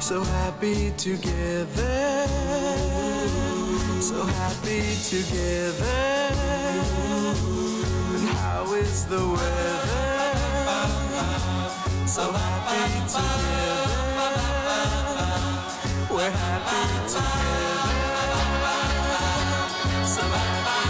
So happy together, so happy together. And how is the weather? So happy together, we're happy together. So happy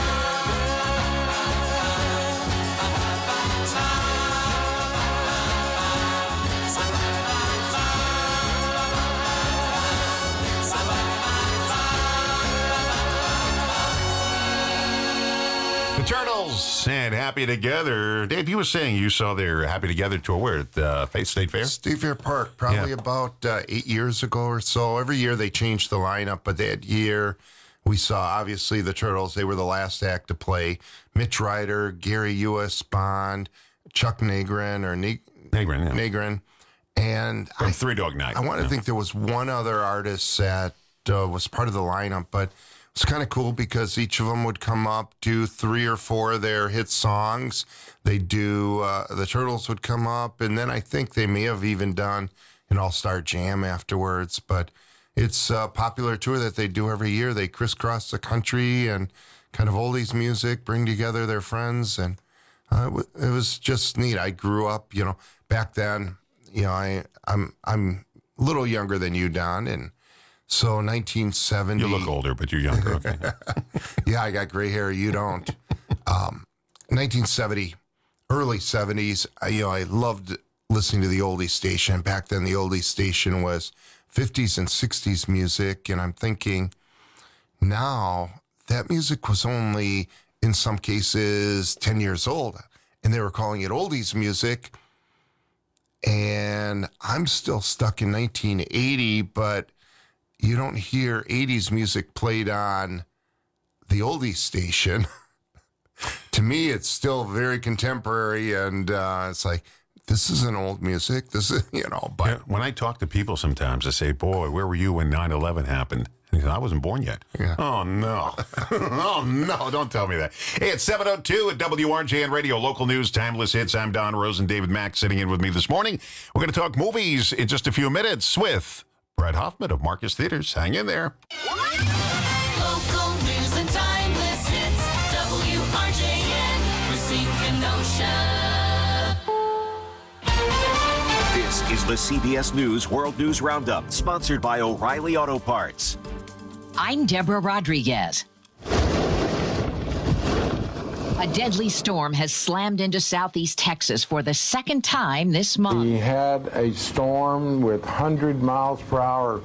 Turtles and Happy Together. Dave, you were saying you saw their Happy Together tour where at State Fair? State Fair Park, probably about 8 years ago or so. Every year they change the lineup, but that year we saw, obviously, the Turtles. They were the last act to play. Mitch Ryder, Gary U.S. Bond, Chuck Negrin, Negrin. And from Three Dog Night. I want to think there was one other artist that was part of the lineup, but it's kind of cool because each of them would come up, do 3 or 4 of their hit songs. They do, the Turtles would come up, and then I think they may have even done an all-star jam afterwards. But it's a popular tour that they do every year. They crisscross the country and kind of oldies music, bring together their friends, and it was just neat. I grew up, back then, I'm a little younger than you, Don, and so 1970. You look older, but you're younger. Okay. Yeah, I got gray hair. You don't. 1970, early 70s. I loved listening to the oldies station. Back then, the oldies station was 50s and 60s music, and I'm thinking now that music was only, in some cases, 10 years old, and they were calling it oldies music. And I'm still stuck in 1980, but you don't hear 80s music played on the oldies station. To me, it's still very contemporary, and it's like, this isn't old music. This is, but... Yeah, when I talk to people sometimes, I say, boy, where were you when 9/11 happened? And he said, I wasn't born yet. Yeah. Oh, no. Oh, no, don't tell me that. Hey, it's 7:02 at WRJN Radio, local news, timeless hits. I'm Don Rosen, David Mack sitting in with me this morning. We're going to talk movies in just a few minutes with Brett Hoffman of Marcus Theaters. Hang in there. Local news and timeless hits. WRJN, Racine, Kenosha. This is the CBS News World News Roundup, sponsored by O'Reilly Auto Parts. I'm Deborah Rodriguez. A deadly storm has slammed into southeast Texas for the second time this month. We had a storm with 100 miles per hour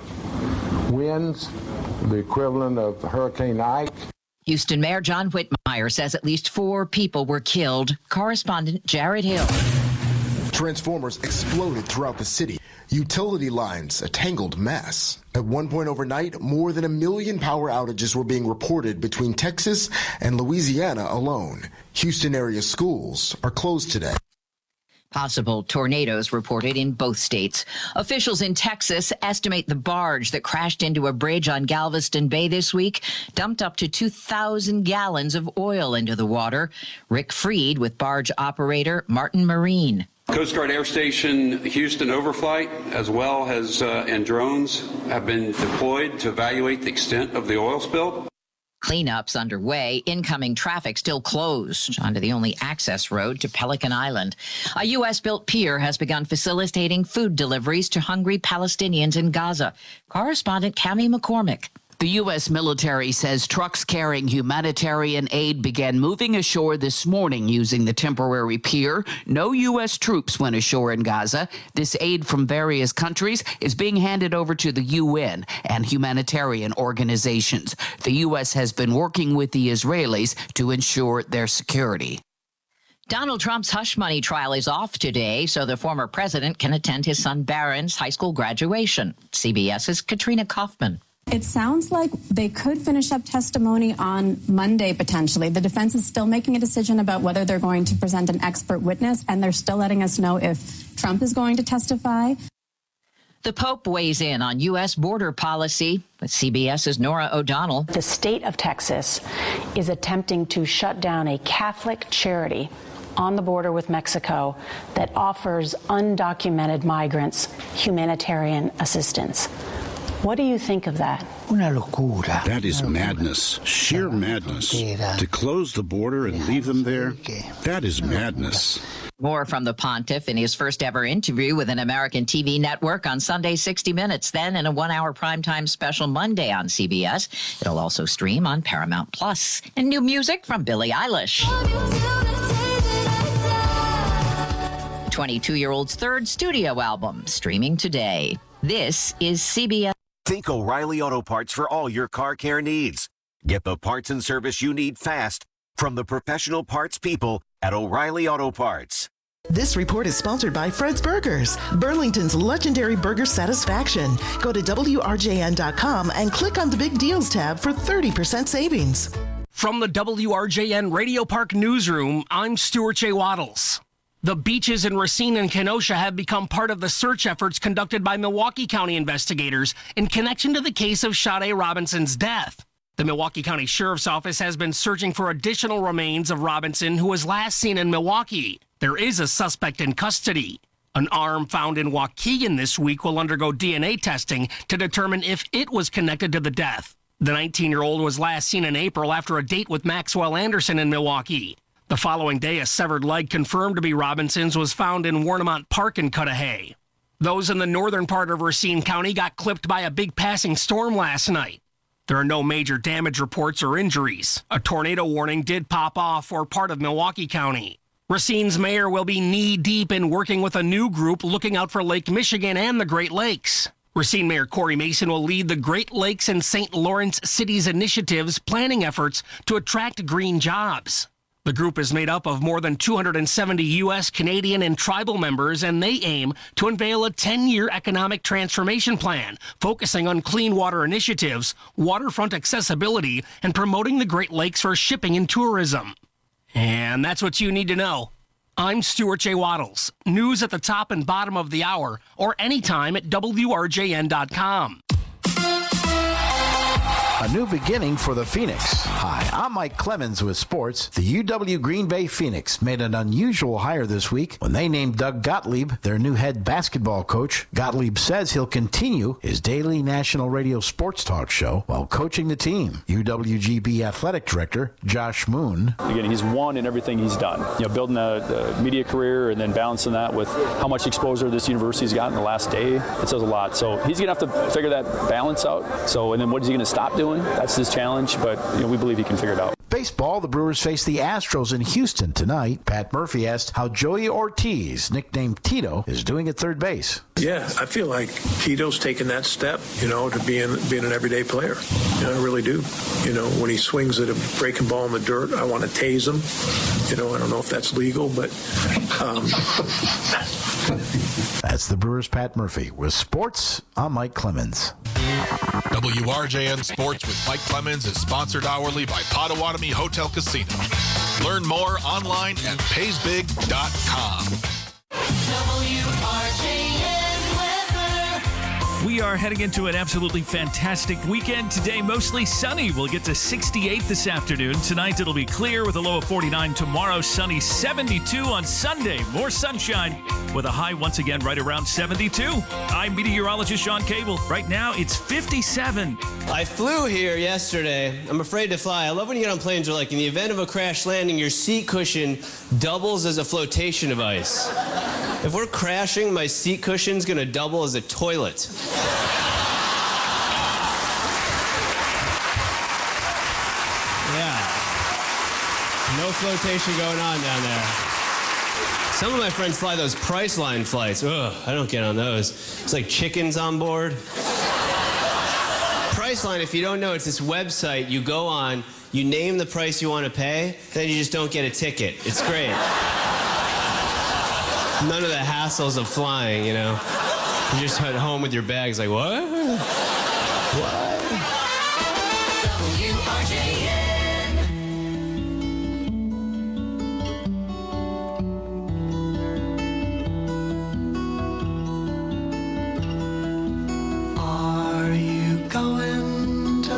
winds, the equivalent of Hurricane Ike. Houston Mayor John Whitmire says at least 4 people were killed. Correspondent Jared Hill. Transformers exploded throughout the city. Utility lines, a tangled mess. At one point overnight, more than 1 million power outages were being reported between Texas and Louisiana alone. Houston area schools are closed today. Possible tornadoes reported in both states. Officials in Texas estimate the barge that crashed into a bridge on Galveston Bay this week dumped up to 2,000 gallons of oil into the water. Rick Freed with barge operator Martin Marine. Coast Guard Air Station Houston Overflight, as well as and drones, have been deployed to evaluate the extent of the oil spill. Cleanups underway. Incoming traffic still closed onto the only access road to Pelican Island. A U.S.-built pier has begun facilitating food deliveries to hungry Palestinians in Gaza. Correspondent Cammie McCormick. The U.S. military says trucks carrying humanitarian aid began moving ashore this morning using the temporary pier. No U.S. troops went ashore in Gaza. This aid from various countries is being handed over to the UN and humanitarian organizations. The U.S. has been working with the Israelis to ensure their security. Donald Trump's hush money trial is off today, so the former president can attend his son Barron's high school graduation. CBS's Katrina Kaufman. It sounds like they could finish up testimony on Monday, potentially. The defense is still making a decision about whether they're going to present an expert witness, and they're still letting us know if Trump is going to testify. The Pope weighs in on U.S. border policy with CBS's Nora O'Donnell. The state of Texas is attempting to shut down a Catholic charity on the border with Mexico that offers undocumented migrants humanitarian assistance. What do you think of that? That is madness, sheer madness. To close the border and leave them there, that is madness. More from the pontiff in his first ever interview with an American TV network on Sunday 60 Minutes, then in a 1-hour primetime special Monday on CBS. It'll also stream on Paramount Plus. And new music from Billie Eilish. 22-year-old's third studio album, streaming today. This is CBS. Think O'Reilly Auto Parts for all your car care needs. Get the parts and service you need fast from the professional parts people at O'Reilly Auto Parts. This report is sponsored by Fred's Burgers, Burlington's legendary burger satisfaction. Go to WRJN.com and click on the Big Deals tab for 30% savings. From the WRJN Radio Park Newsroom, I'm Stuart J. Waddles. The beaches in Racine and Kenosha have become part of the search efforts conducted by Milwaukee County investigators in connection to the case of Sade Robinson's death. The Milwaukee County Sheriff's Office has been searching for additional remains of Robinson, who was last seen in Milwaukee. There is a suspect in custody. An arm found in Waukegan this week will undergo DNA testing to determine if it was connected to the death. The 19-year-old was last seen in April after a date with Maxwell Anderson in Milwaukee. The following day, a severed leg confirmed to be Robinson's was found in Warnemont Park in Cudahy. Those in the northern part of Racine County got clipped by a big passing storm last night. There are no major damage reports or injuries. A tornado warning did pop off for part of Milwaukee County. Racine's mayor will be knee-deep in working with a new group looking out for Lake Michigan and the Great Lakes. Racine Mayor Corey Mason will lead the Great Lakes and St. Lawrence Cities Initiative's planning efforts to attract green jobs. The group is made up of more than 270 U.S., Canadian, and tribal members, and they aim to unveil a 10-year economic transformation plan focusing on clean water initiatives, waterfront accessibility, and promoting the Great Lakes for shipping and tourism. And that's what you need to know. I'm Stuart J. Waddles. News at the top and bottom of the hour, or anytime at WRJN.com. A new beginning for the Phoenix. Hi, I'm Mike Clemens with sports. The UW Green Bay Phoenix made an unusual hire this week when they named Doug Gottlieb their new head basketball coach. Gottlieb says he'll continue his daily national radio sports talk show while coaching the team. UWGB athletic director Josh Moon. Again, he's won in everything he's done. You know, building a media career and then balancing that with how much exposure this university's got in the last day. It says a lot. So he's going to have to figure that balance out. And then what is he going to stop doing? That's his challenge, but we believe he can figure it out. Baseball, the Brewers face the Astros in Houston tonight. Pat Murphy asked how Joey Ortiz, nicknamed Tito, is doing at third base. Yeah, I feel like Tito's taken that step, to being an everyday player. I really do. When he swings at a breaking ball in the dirt, I want to tase him. I don't know if that's legal, but... That's the Brewers' Pat Murphy. With sports, I'm Mike Clemens. WRJN Sports with Mike Clemens is sponsored hourly by Potawatomi Hotel Casino. Learn more online at paysbig.com. We are heading into an absolutely fantastic weekend. Today, mostly sunny. We'll get to 68 this afternoon. Tonight, it'll be clear with a low of 49. Tomorrow, sunny 72 on Sunday. More sunshine with a high once again right around 72. I'm meteorologist Sean Cable. Right now, it's 57. I flew here yesterday. I'm afraid to fly. I love when you get on planes where, like, in the event of a crash landing, your seat cushion doubles as a flotation device. If we're crashing, my seat cushion's going to double as a toilet. Yeah. No flotation going on down there. Some of my friends fly those Priceline flights. Ugh, I don't get on those. It's like chickens on board. Priceline, if you don't know, it's this website you go on, you name the price you want to pay, then you just don't get a ticket. It's great. None of the hassles of flying, You just head home with your bags like, what? What? Are you going to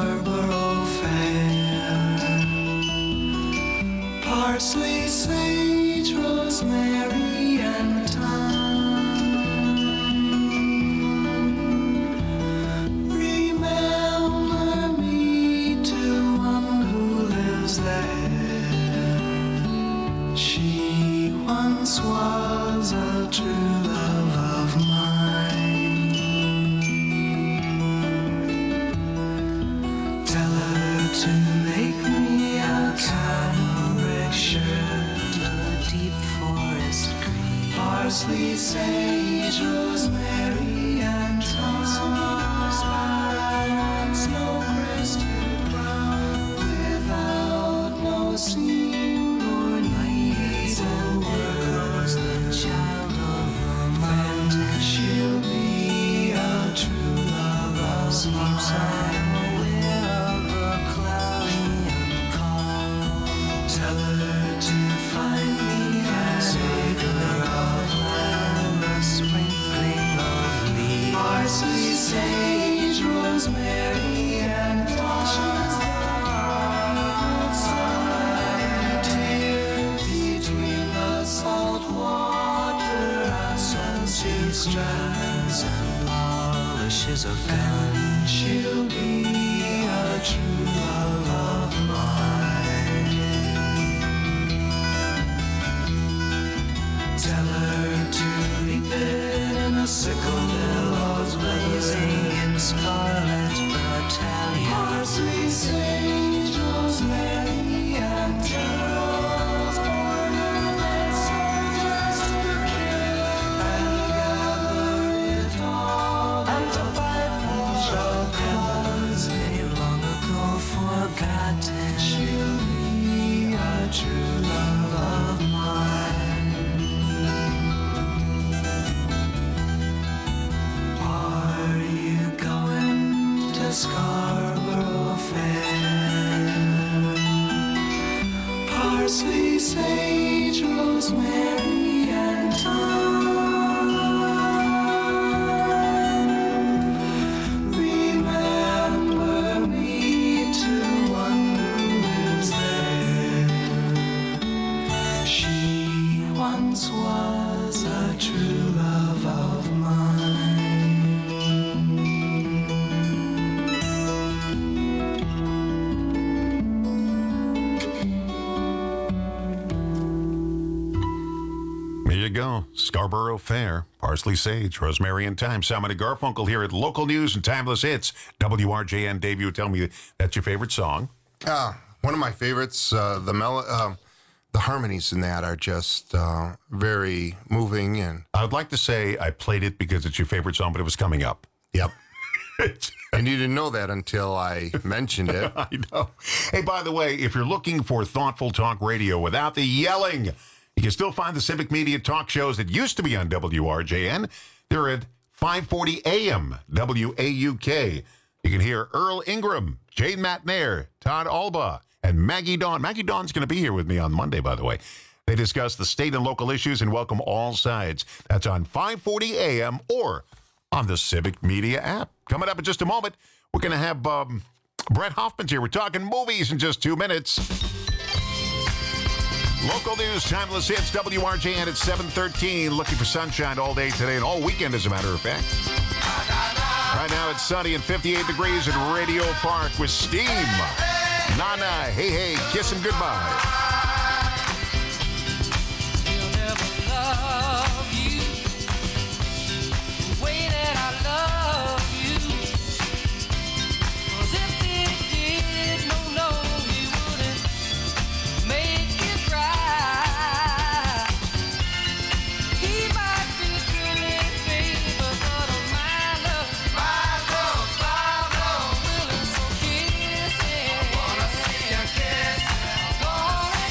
Scarborough Fair? Parsley, say rosemary and thyme. Remember me to one who lives there. She once was a true love of mine. Tell her to make me a cambric shirt, a deep forest green, parsley, sage, rosemary, and thyme. Snow-crested brown, without no seam or needs and words, the child of romance. She'll be a true love of mine. Tell her to find me a savor of land, a sprinkling of leaves, parsley, sage, rosemary, and thyme. Between the salt water and sea strands and polishes of gun, she'll be a true love of mine. Tell her to reap it in a sickle, billows blazing in scarlet battalion. Parsley, sage, rosemary, and geraniums, born of soldiers to kill, and gather it all, and to fight for a cause they've long ago forgotten. She'll be a true love of mine. Are you going to Scarborough Fair? Parsley, sage, rosemary, and thyme. Remember me to one who lives there. She once was a true love of mine. There you go. Scarborough Fair, parsley, sage, rosemary, and thyme. Simon and Garfunkel here at Local News and Timeless Hits. WRJN. Dave, you tell me that's your favorite song. One of my favorites. The harmonies in that are just very moving. And I would like to say I played it because it's your favorite song, but it was coming up. Yep. And you didn't know that until I mentioned it. I know. Hey, by the way, if you're looking for thoughtful talk radio without the yelling, you can still find the civic media talk shows that used to be on WRJN. They're at 540 AM, WAUK. You can hear Earl Ingram, Jane Matnair, Todd Alba, and Maggie Dawn. Maggie Dawn's going to be here with me on Monday, by the way. They discuss the state and local issues and welcome all sides. That's on 540 AM or on the Civic Media app. Coming up in just a moment, we're going to have Brett Hoffman's here. We're talking movies in just 2 minutes. Local news, timeless hits, WRJN at 7:13. Looking for sunshine all day today and all weekend, as a matter of fact. Right now it's sunny and 58 degrees at Radio Park with steam. Nana, hey, hey, kiss and goodbye. Wanna see you kiss.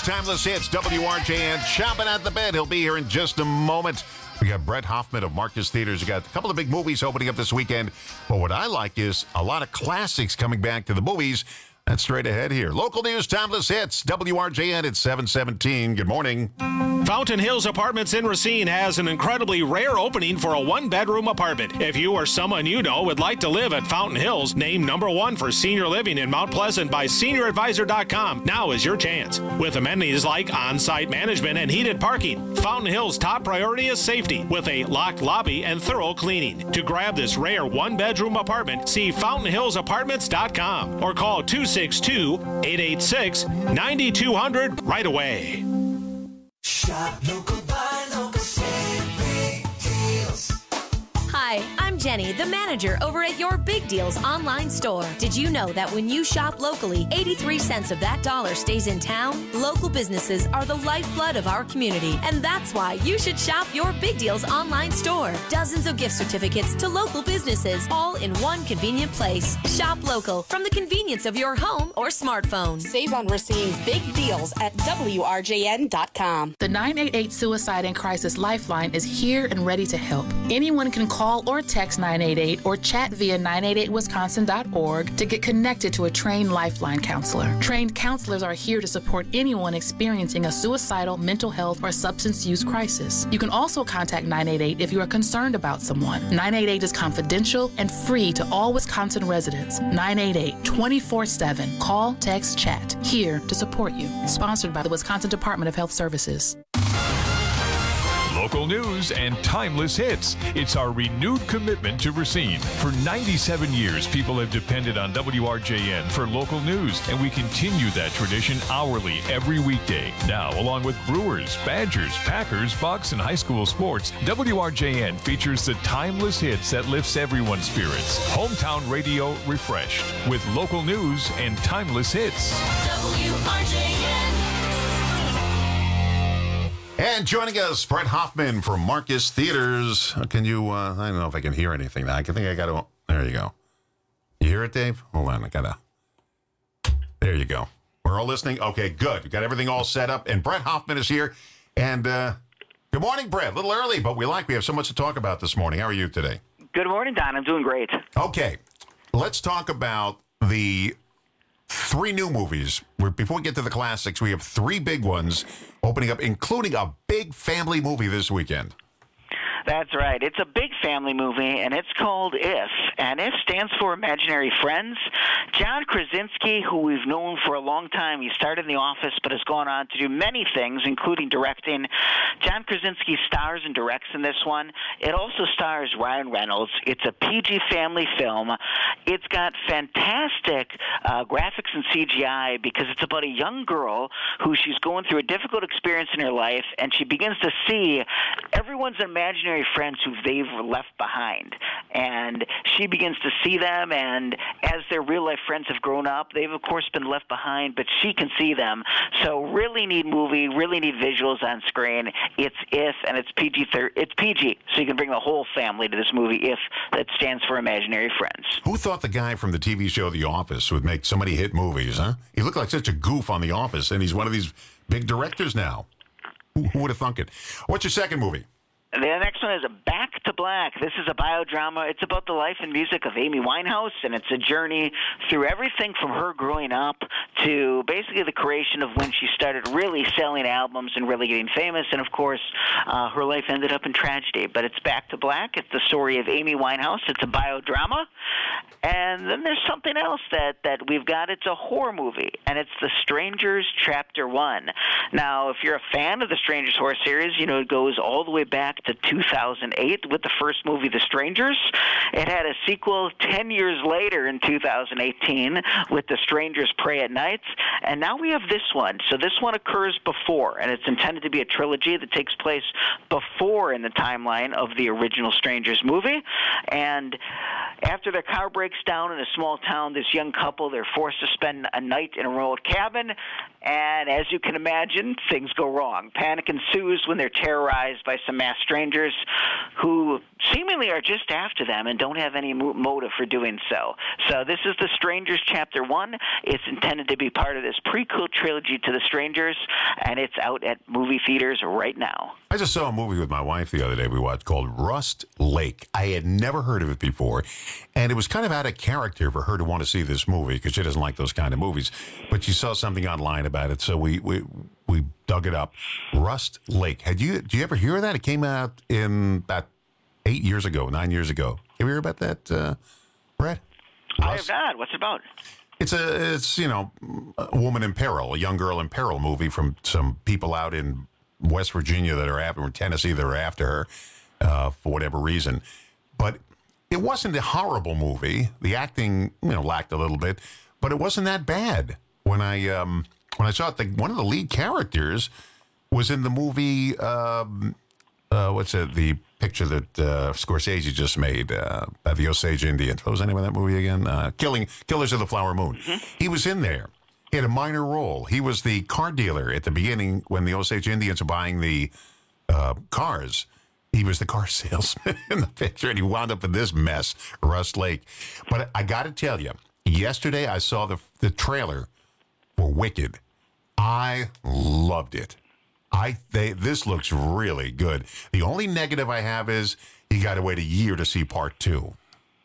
News, Timeless Hits, WRJN, chomping at the bit. He'll be here in just a moment. We got Brett Hoffman of Marcus Theaters. We got a couple of big movies opening up this weekend. But what I like is a lot of classics coming back to the movies. That's straight ahead here. Local News, Timeless Hits, WRJN at 7:17. Good morning. Fountain Hills Apartments in Racine has an incredibly rare opening for a one-bedroom apartment. If you or someone you know would like to live at Fountain Hills, named #1 for senior living in Mount Pleasant by SeniorAdvisor.com, now is your chance. With amenities like on-site management and heated parking, Fountain Hills' top priority is safety, with a locked lobby and thorough cleaning. To grab this rare one-bedroom apartment, see FountainHillsApartments.com or call 262-886-9200 right away. Shop local, buy local, save big deals. Hi, I'm Jenny, the manager over at Your Big Deals online store. Did you know that when you shop locally, 83 cents of that dollar stays in town? Local businesses are the lifeblood of our community, and that's why you should shop Your Big Deals online store. Dozens of gift certificates to local businesses, all in one convenient place. Shop local from the convenience of your home or smartphone. Save on Racine's big deals at WRJN.com. The 988 Suicide and Crisis Lifeline is here and ready to help. Anyone can call or text 988 or chat via 988wisconsin.org to get connected to a trained Lifeline counselor. Trained counselors are here to support anyone experiencing a suicidal, mental health, or substance use crisis. You can also contact 988 if you are concerned about someone. 988 is confidential and free to all Wisconsin residents. 988 24/7. Call, text, chat. Here to support you. Sponsored by the Wisconsin Department of Health Services. Local news and timeless hits. It's our renewed commitment to Racine. For 97 years, people have depended on WRJN for local news, and we continue that tradition hourly every weekday. Now, along with Brewers, Badgers, Packers, Bucks, and high school sports, WRJN features the timeless hits that lifts everyone's spirits. Hometown radio refreshed with local news and timeless hits. WRJN. And joining us, Brett Hoffman from Marcus Theaters. Can you, I don't know if I can hear anything now. I think I got to, there you go. You hear it, Dave? Hold on, I got to, there you go. We're all listening? Okay, good. We got everything all set up. And Brett Hoffman is here. And good morning, Brett. A little early, but we have so much to talk about this morning. How are you today? Good morning, Don. I'm doing great. Okay, let's talk about the 3 new movies. Before we get to the classics, we have 3 big ones opening up, including a big family movie this weekend. That's right. It's a big family movie, and it's called IF. And IF stands for Imaginary Friends. John Krasinski, who we've known for a long time, he started in The Office but has gone on to do many things, including directing. John Krasinski stars and directs in this one. It also stars Ryan Reynolds. It's a PG family film. It's got fantastic graphics and CGI because it's about a young girl who she's going through a difficult experience in her life, and she begins to see everyone's imaginary friends who they've left behind. And she begins to see them, and as their real-life friends have grown up, they've, of course, been left behind, but she can see them. So really neat movie, really neat visuals on screen. It's IF, and it's PG, so you can bring the whole family to this movie, IF, that stands for Imaginary Friends. Who thought the guy from the TV show The Office would make so many hit movies, huh? He looked like such a goof on The Office, and he's one of these big directors now. Who would have thunk it? What's your second movie? The next one is Back to Black. This is a biodrama. It's about the life and music of Amy Winehouse, and it's a journey through everything from her growing up to basically the creation of when she started really selling albums and really getting famous. And, of course, her life ended up in tragedy. But it's Back to Black. It's the story of Amy Winehouse. It's a biodrama. And then there's something else that we've got. It's a horror movie, and it's The Strangers Chapter 1. Now, if you're a fan of the Strangers horror series, you know it goes all the way back to 2008 with the first movie, The Strangers. It had a sequel 10 years later in 2018 with The Strangers Prey at Night. And now we have this one. So this one occurs before, and it's intended to be a trilogy that takes place before in the timeline of the original Strangers movie. And after their car breaks down in a small town, this young couple, they're forced to spend a night in a remote cabin. And as you can imagine, things go wrong. Panic ensues when they're terrorized by some masked strangers who seemingly are just after them and don't have any motive for doing so. So this is The Strangers Chapter 1. It's intended to be part of this prequel trilogy to The Strangers, and it's out at movie theaters right now. I just saw a movie with my wife the other day we watched called Rust Lake. I had never heard of it before, and it was kind of out of character for her to want to see this movie because she doesn't like those kind of movies. But she saw something online about it, so we dug it up. Rust Lake. Do you ever hear of that? It came out in about 9 years ago. Have you heard about that, Brett? I have not. What's it about? It's a woman in peril, a young girl in peril movie from some people out in West Virginia that are after, or Tennessee that are after her for whatever reason. But it wasn't a horrible movie. The acting, lacked a little bit, but it wasn't that bad. When I saw it, one of the lead characters was in the movie. The picture that Scorsese just made about the Osage Indians. What was the name of that movie again? Killers of the Flower Moon. Mm-hmm. He was in there. He had a minor role. He was the car dealer at the beginning when the Osage Indians are buying the cars. He was the car salesman in the picture, and he wound up in this mess, Rust Lake. But I got to tell you, yesterday I saw the trailer for Wicked. I loved it. This looks really good. The only negative I have is you got to wait a year to see part 2.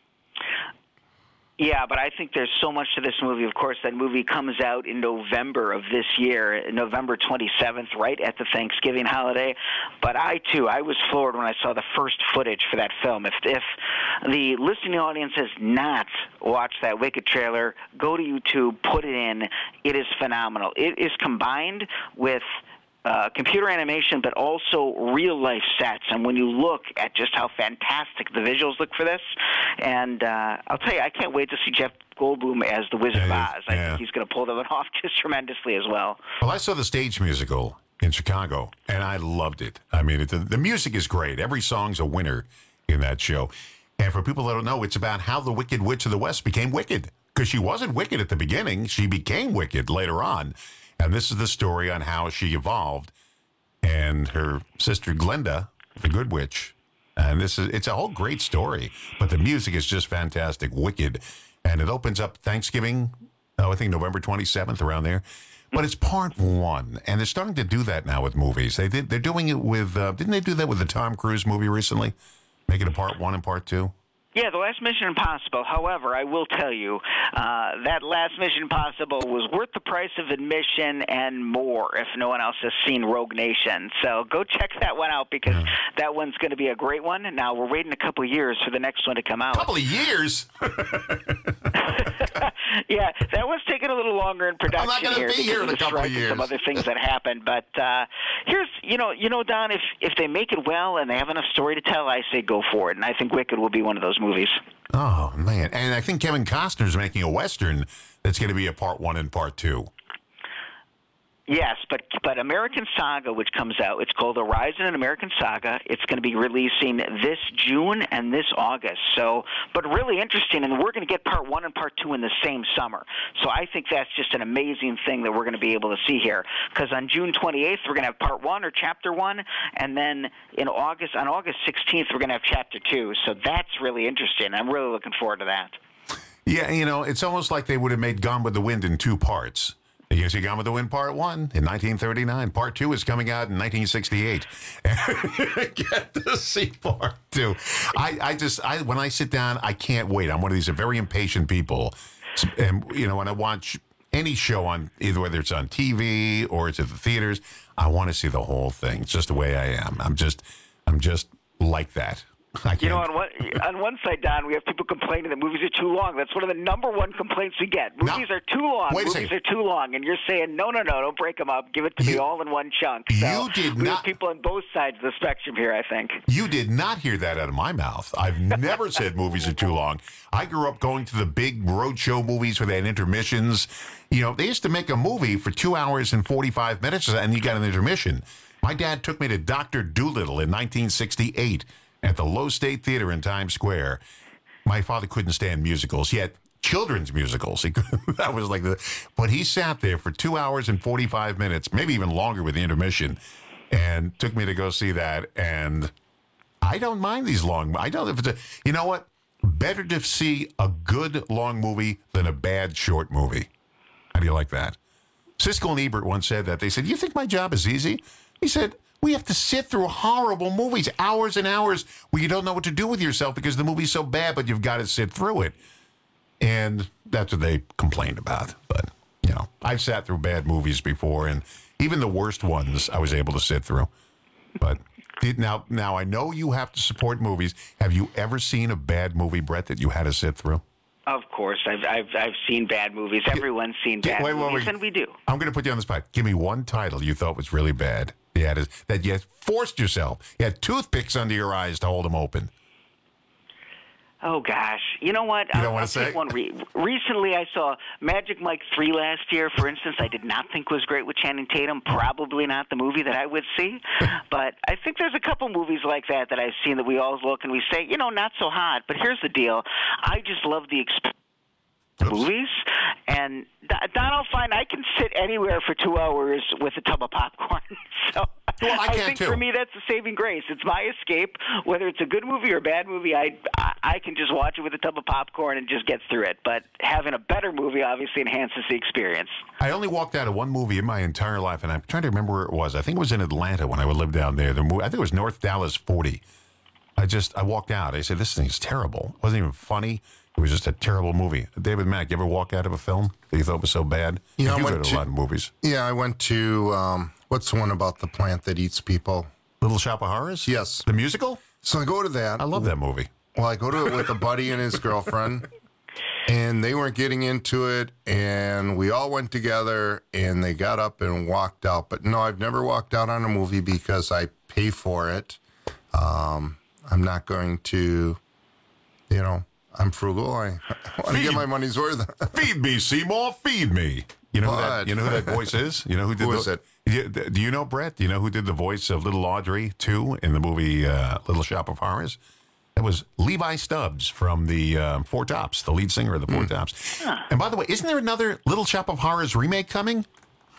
Yeah, but I think there's so much to this movie. Of course, that movie comes out in November of this year, November 27th, right at the Thanksgiving holiday. But I was floored when I saw the first footage for that film. If the listening audience has not watched that Wicked trailer, go to YouTube, put it in. It is phenomenal. It is combined with computer animation, but also real-life sets. And when you look at just how fantastic the visuals look for this, and I'll tell you, I can't wait to see Jeff Goldblum as the Wizard of Oz. I think he's going to pull that one off just tremendously as well. Well, I saw the stage musical in Chicago, and I loved it. I mean, the music is great. Every song's a winner in that show. And for people that don't know, it's about how the Wicked Witch of the West became wicked. Because she wasn't wicked at the beginning. She became wicked later on. And this is the story on how she evolved, and her sister Glenda, the Good Witch. And it's a whole great story, but the music is just fantastic, Wicked. And it opens up Thanksgiving, I think November 27th, around there. But it's part 1, and they're starting to do that now with movies. They're doing it with, didn't they do that with the Tom Cruise movie recently? Make it a part 1 and part 2? Yeah, The Last Mission Impossible. However, I will tell you, that Last Mission Impossible was worth the price of admission and more if no one else has seen Rogue Nation. So go check that one out because that one's going to be a great one. Now, we're waiting a couple of years for the next one to come out. A couple of years? Yeah, that one's taking a little longer in production. I'm not going to be here in a couple of years. Some other things that happened. But here's, Don, if they make it well and they have enough story to tell, I say go for it. And I think Wicked will be one of those movies. Oh, man. And I think Kevin Costner's making a Western that's going to be a part 1 and part 2. Yes, but American Saga, which comes out, it's called Horizon and American Saga. It's going to be releasing this June and this August. So, but really interesting, and we're going to get part 1 and part 2 in the same summer. So I think that's just an amazing thing that we're going to be able to see here. Because on June 28th, we're going to have part 1 or chapter 1, and then on August 16th, we're going to have chapter 2. So that's really interesting. I'm really looking forward to that. Yeah, it's almost like they would have made Gone with the Wind in 2 parts. You see Gone with the Wind Part 1 in 1939. Part 2 is coming out in 1968. Get to see Part 2. When I sit down, I can't wait. I'm one of these very impatient people. And, when I watch any show on, either whether it's on TV or it's at the theaters, I want to see the whole thing. It's just the way I am. I'm just like that. On one side, Don, we have people complaining that movies are too long. That's one of the number 1 complaints we get. Movies are too long. Movies are too long. And you're saying, no, don't break them up. Give it to me all in one chunk. So we have people on both sides of the spectrum here, I think. You did not hear that out of my mouth. I've never said movies are too long. I grew up going to the big roadshow movies where they had intermissions. They used to make a movie for 2 hours and 45 minutes, and you got an intermission. My dad took me to Dr. Dolittle in 1968. At the Low State Theater in Times Square. My father couldn't stand musicals, yet children's musicals. That was like but he sat there for 2 hours and 45 minutes, maybe even longer with the intermission, and took me to go see that. And I don't mind these long. I don't. If it's you know what? Better to see a good long movie than a bad short movie. How do you like that? Siskel and Ebert once said that. They said, "You think my job is easy?" He said, "We have to sit through horrible movies, hours and hours, where you don't know what to do with yourself because the movie's so bad, but you've got to sit through it." And that's what they complained about. But, you know, I've sat through bad movies before, and even the worst ones I was able to sit through. But now I know you have to support movies. Have you ever seen a bad movie, Brett, that you had to sit through? Of course, I've seen bad movies. Everyone's seen bad movies, and we do. I'm going to put you on the spot. Give me one title you thought was really bad. That you forced yourself. You had toothpicks under your eyes to hold them open. Oh, gosh. You know what? You don't want to say? Take one. Recently, I saw Magic Mike 3 last year, for instance. I did not think was great with Channing Tatum. Probably not the movie that I would see. But I think there's a couple movies like that I've seen that we always look and we say, you know, not so hot. But here's the deal. I just love the experience. Movies, and Donald, fine, I can sit anywhere for 2 hours with a tub of popcorn. So well, I think for me that's the saving grace. It's my escape. Whether it's a good movie or a bad movie, I can just watch it with a tub of popcorn and just get through it. But having a better movie obviously enhances the experience. I only walked out of one movie in my entire life, and I'm trying to remember where it was. I think it was in Atlanta when I would live down there. I think it was North Dallas 40. I walked out. I said, this thing's terrible. It wasn't even funny. It was just a terrible movie. David Mack, you ever walk out of a film that you thought was so bad? Yeah, I went to a lot of movies. Yeah, I went to, what's the one about the plant that eats people? Little Shop of Horrors? Yes. The musical? So I go to that. I love that movie. Well, I go to it with a buddy and his girlfriend, and they weren't getting into it, and we all went together, and they got up and walked out. But no, I've never walked out on a movie because I pay for it. I'm not going to, you know, I'm frugal. I want to get my money's worth. Feed me, Seymour. Feed me. You know who that voice is? You know who did who is it? Do you know, Brett? Do you know who did the voice of Little Audrey 2 in the movie Little Shop of Horrors? That was Levi Stubbs from the Four Tops, the lead singer of the Four Tops. And by the way, isn't there another Little Shop of Horrors remake coming?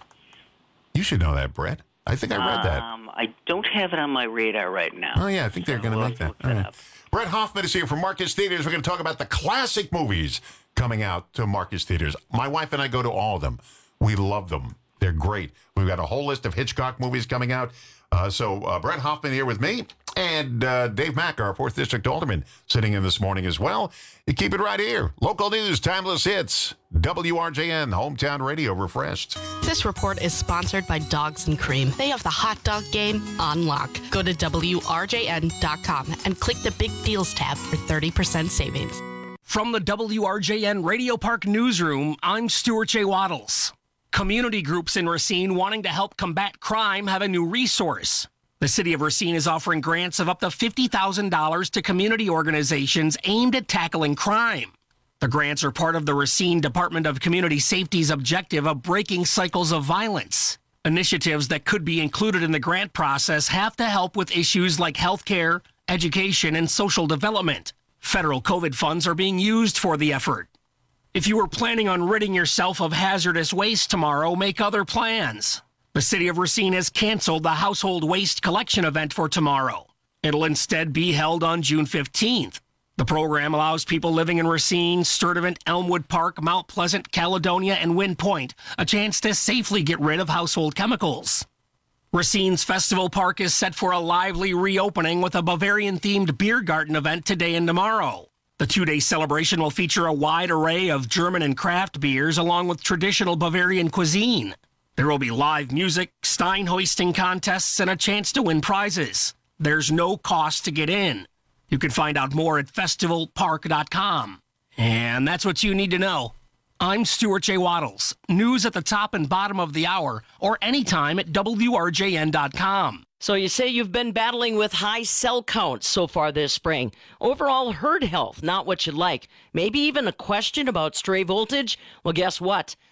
You should know that, Brett. I think I read that. I don't have it on my radar right now. Oh, yeah, I think they're going to make that. All right. Brett Hoffman is here from Marcus Theaters. We're going to talk about the classic movies coming out to Marcus Theaters. My wife and I go to all of them. We love them. They're great. We've got a whole list of Hitchcock movies coming out. So Brett Hoffman here with me, and Dave Mack, our 4th District Alderman, sitting in this morning as well. You keep it right here. Local news, timeless hits. WRJN, Hometown Radio, refreshed. This report is sponsored by Dogs and Cream. They have the hot dog game on lock. Go to WRJN.com and click the Big Deals tab for 30% savings. From the WRJN Radio Park Newsroom, I'm Stuart J. Waddles. Community groups in Racine wanting to help combat crime have a new resource. The city of Racine is offering grants of up to $50,000 to community organizations aimed at tackling crime. The grants are part of the Racine Department of Community Safety's objective of breaking cycles of violence. Initiatives that could be included in the grant process have to help with issues like healthcare, education, and social development. Federal COVID funds are being used for the effort. If you were planning on ridding yourself of hazardous waste tomorrow, make other plans. The city of Racine has canceled the household waste collection event for tomorrow. It'll instead be held on June 15th. The program allows people living in Racine, Sturtevant, Elmwood Park, Mount Pleasant, Caledonia, and Wind Point a chance to safely get rid of household chemicals. Racine's Festival Park is set for a lively reopening with a Bavarian-themed beer garden event today and tomorrow. The 2-day celebration will feature a wide array of German and craft beers along with traditional Bavarian cuisine. There will be live music, stein hoisting contests, and a chance to win prizes. There's no cost to get in. You can find out more at festivalpark.com. And that's what you need to know. I'm Stuart J. Waddles. News at the top and bottom of the hour or anytime at WRJN.com. So you say you've been battling with high cell counts so far this spring. Overall herd health, not what you'd like. Maybe even a question about stray voltage? Well, guess what?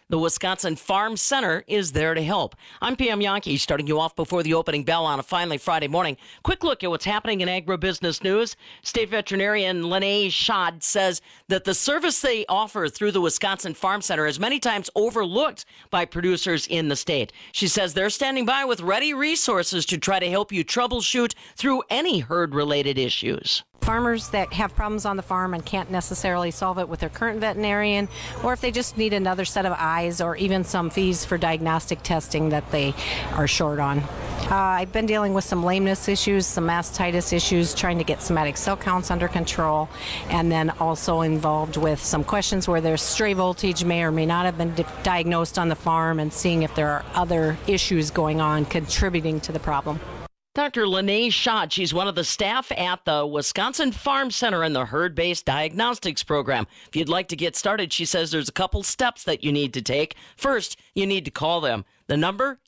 The Wisconsin Farm Center is there to help. I'm Pam Yankee, starting you off before the opening bell on a finally Friday morning. Quick look at what's happening in agribusiness news. State veterinarian Lene Schad says that the service they offer through the Wisconsin Farm Center is many times overlooked by producers in the state. She says they're standing by with ready resources to try to help you troubleshoot through any herd-related issues. Farmers that have problems on the farm and can't necessarily solve it with their current veterinarian, or if they just need another set of eyes or even some fees for diagnostic testing that they are short on. I've been dealing with some lameness issues, some mastitis issues, trying to get somatic cell counts under control, and then also involved with some questions where their stray voltage may or may not have been diagnosed on the farm, and seeing if there are other issues going on contributing to the problem. Dr. Lene Schad, she's one of the staff at the Wisconsin Farm Center in the herd-based diagnostics program. If you'd like to get started, she says there's a couple steps that you need to take. First, you need to call them. The number,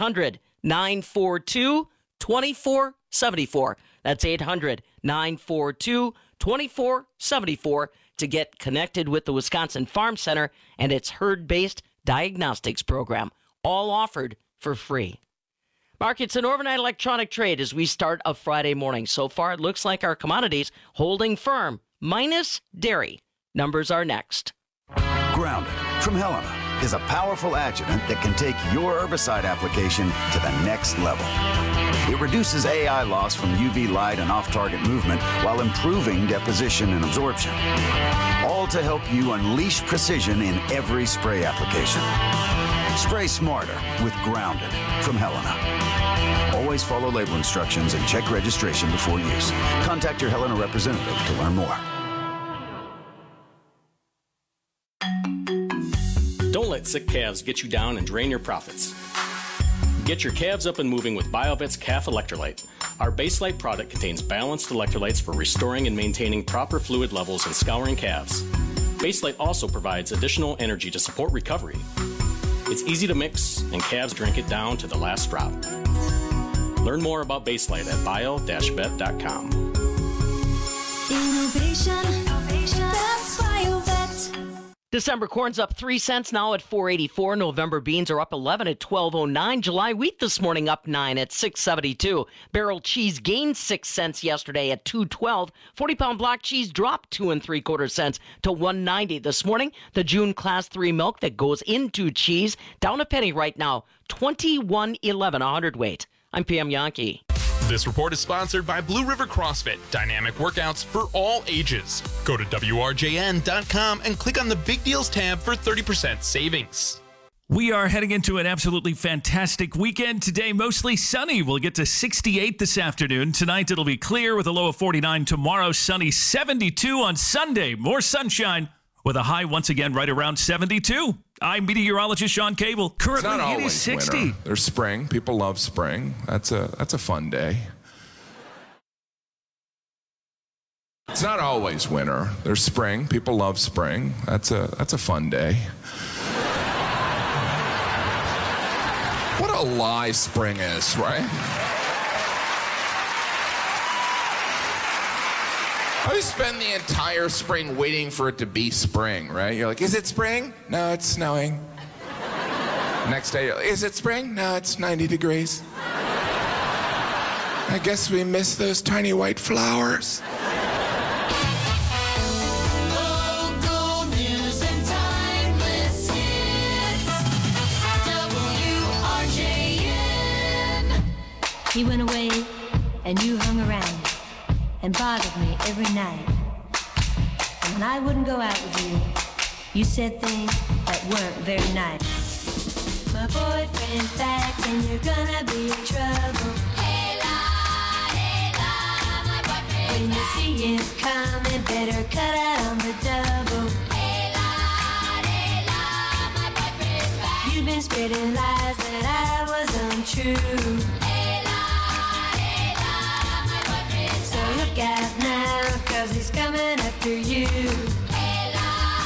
800-942-2474. That's 800-942-2474 to get connected with the Wisconsin Farm Center and its herd-based diagnostics program, all offered for free. Markets and overnight electronic trade as we start a Friday morning. So far, it looks like our commodities holding firm, minus dairy. Numbers are next. Grounded from Helena is a powerful adjuvant that can take your herbicide application to the next level. It reduces AI loss from UV light and off-target movement while improving deposition and absorption. All to help you unleash precision in every spray application. Spray smarter with Grounded from Helena. Always follow label instructions and check registration before use. Contact your Helena representative to learn more. Don't let sick calves get you down and drain your profits. Get your calves up and moving with BioVet's Calf Electrolyte. Our Baselite product contains balanced electrolytes for restoring and maintaining proper fluid levels and scouring calves. Baselite also provides additional energy to support recovery. It's easy to mix, and calves drink it down to the last drop. Learn more about Baselite at bio-vet.com. Innovation, that's BioVet. December corn's up 3 cents now at $4.84. November beans are up 11 at $12.09. July wheat this morning up 9 at $6.72. Barrel cheese gained 6 cents yesterday at $2.12. 40-pound block cheese dropped 2 3/4 cents to $1.90 this morning. The June Class 3 milk that goes into cheese down a penny right now, $21.11 a hundredweight. I'm Pam Yankee. This report is sponsored by Blue River CrossFit, dynamic workouts for all ages. Go to WRJN.com and click on the Big Deals tab for 30% savings. We are heading into an absolutely fantastic weekend. Today, mostly sunny. We'll get to 68 this afternoon. Tonight, it'll be clear with a low of 49. Tomorrow, sunny 72 on Sunday. More sunshine with a high once again right around 72. I'm meteorologist Sean Cable. Currently, it is 60. Winter. There's spring. People love spring. That's a fun day. It's not always winter. There's spring. People love spring. That's a fun day. What a lie spring is, right? I spend the entire spring waiting for it to be spring, right? You're like, is it spring? No, it's snowing. Next day, you're like, is it spring? No, it's 90 degrees. I guess we miss those tiny white flowers. Local news and timeless hits. WRJN. He went away and you hung around and bothered me every night. And when I wouldn't go out with you, you said things that weren't very nice. My boyfriend's back and you're gonna be in trouble. Hey la, my boyfriend. When you see him coming, better cut out on the double. Hey la, my boyfriend's back. You've been spreading lies that I was untrue. Look out now, 'cause he's coming after you. Hey la,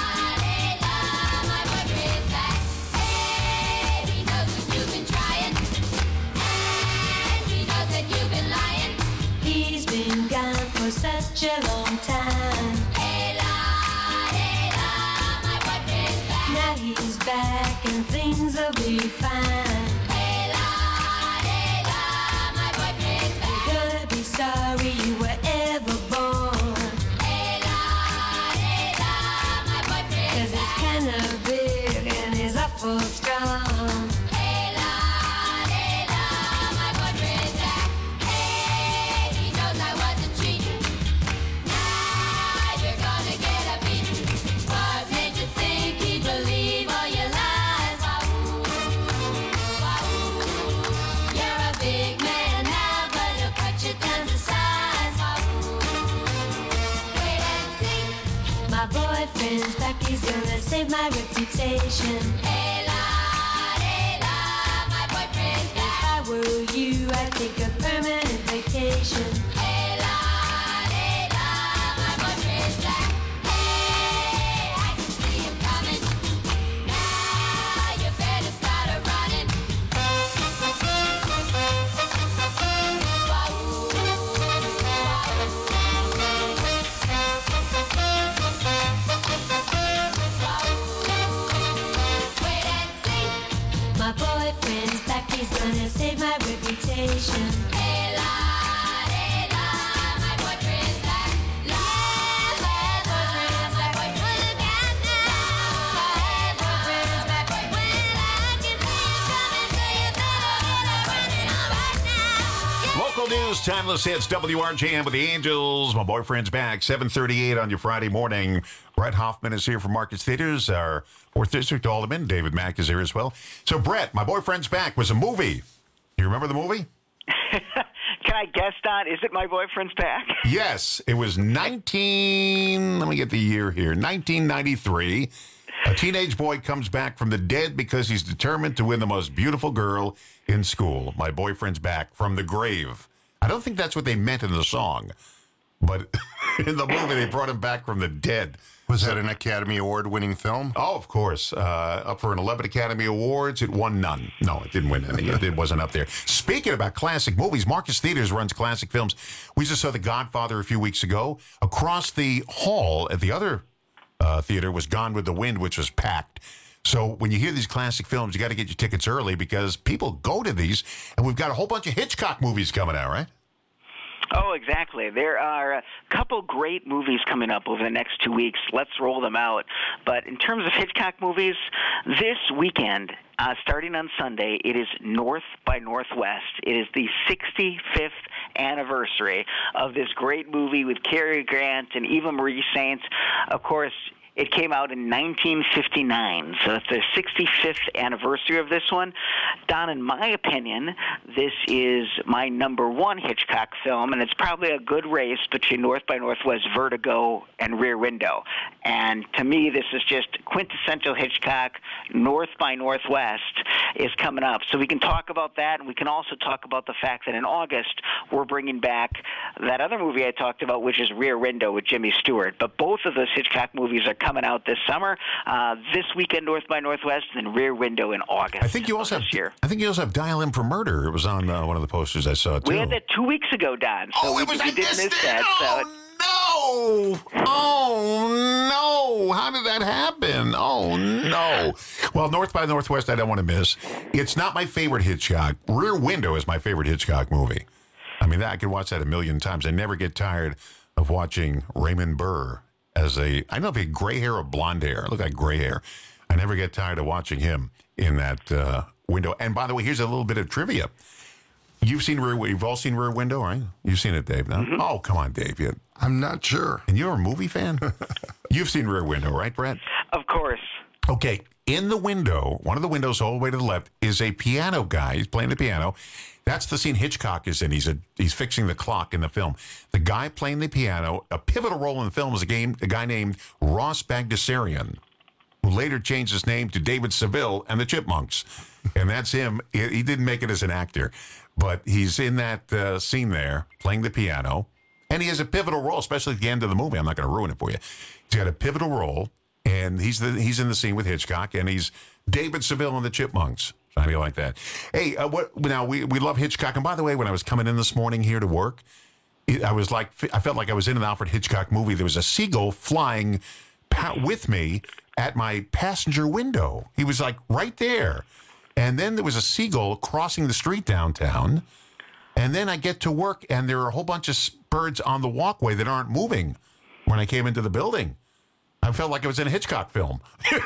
my boyfriend's back. Hey, he knows that you've been trying, and he knows that you've been lying. He's been gone for such a long time. Hey la, my boyfriend's back. Now he's back and things will be fine. You're gonna be sorry you were ever born. 'Cause it's kinda big and he's awful strong. My boyfriend's back, he's gonna save my reputation. My boyfriend's back. If I were you, I'd take a permanent vacation. My boyfriend's back. Hey, I can see him coming. Now you better start running. My boyfriend's back, he's gonna save my reputation. My boyfriend's back. My boyfriend's back. Look out now. My boyfriend's back. When I can see you coming, so you better get running on back now. Local news, timeless hits, WRJN with the Angels. My boyfriend's back, 7:38 on your Friday morning. Brett Hoffman is here from Marcus Theaters. Our 4th District Alderman, David Mack, is here as well. So, Brett, My Boyfriend's Back was a movie. You remember the movie? Can I guess, Don? Is it My Boyfriend's Back? Yes. It was let me get the year here, 1993. A teenage boy comes back from the dead because he's determined to win the most beautiful girl in school. My boyfriend's back from the grave. I don't think that's what they meant in the song, but in the movie they brought him back from the dead. Was that an Academy Award-winning film? Oh, of course. Up for an 11 Academy Awards. It won none. No, it didn't win any. It wasn't up there. Speaking about classic movies, Marcus Theaters runs classic films. We just saw The Godfather a few weeks ago. Across the hall at the other theater was Gone with the Wind, which was packed. So when you hear these classic films, you got to get your tickets early because people go to these. And we've got a whole bunch of Hitchcock movies coming out, right? Oh, exactly. There are a couple great movies coming up over the next 2 weeks. Let's roll them out. But in terms of Hitchcock movies, this weekend, starting on Sunday, it is North by Northwest. It is the 65th anniversary of this great movie with Cary Grant and Eva Marie Saint. Of course, it came out in 1959, so it's the 65th anniversary of this one. Don, in my opinion, this is my number one Hitchcock film, and it's probably a good race between North by Northwest, Vertigo, and Rear Window. And to me, this is just quintessential Hitchcock. North by Northwest is coming up. So we can talk about that, and we can also talk about the fact that in August, we're bringing back that other movie I talked about, which is Rear Window with Jimmy Stewart. But both of those Hitchcock movies are coming out this summer. This weekend, North by Northwest, and then Rear Window in August. I think you also have Dial M for Murder. It was on one of the posters I saw too. We had that 2 weeks ago, Don. So it was. I didn't miss that. No! Oh no! How did that happen? Oh no! Well, North by Northwest, I don't want to miss. It's not my favorite Hitchcock. Rear Window is my favorite Hitchcock movie. I mean, I could watch that a million times. I never get tired of watching Raymond Burr as I don't know if he had gray hair or blonde hair. It looked like gray hair. I never get tired of watching him in that window. And by the way, here's a little bit of trivia. You've all seen Rear Window, right? You've seen it, Dave, no? Mm-hmm. Oh, come on, Dave. I'm not sure. And you're a movie fan? You've seen Rear Window, right, Brett? Of course. Okay. In the window, one of the windows all the way to the left, is a piano guy. He's playing the piano. That's the scene Hitchcock is in. He's fixing the clock in the film. The guy playing the piano, a pivotal role in the film is a guy named Ross Bagdasarian, who later changed his name to David Seville and the Chipmunks. And that's him. He didn't make it as an actor, but he's in that scene there playing the piano. And he has a pivotal role, especially at the end of the movie. I'm not going to ruin it for you. He's got a pivotal role, and he's in the scene with Hitchcock, and he's David Seville and the Chipmunks. Something like that. Hey, we love Hitchcock. And by the way, when I was coming in this morning here to work, I felt like I was in an Alfred Hitchcock movie. There was a seagull flying with me at my passenger window. He was like right there. And then there was a seagull crossing the street downtown. And then I get to work, and there are a whole bunch of birds on the walkway that aren't moving when I came into the building. I felt like I was in a Hitchcock film.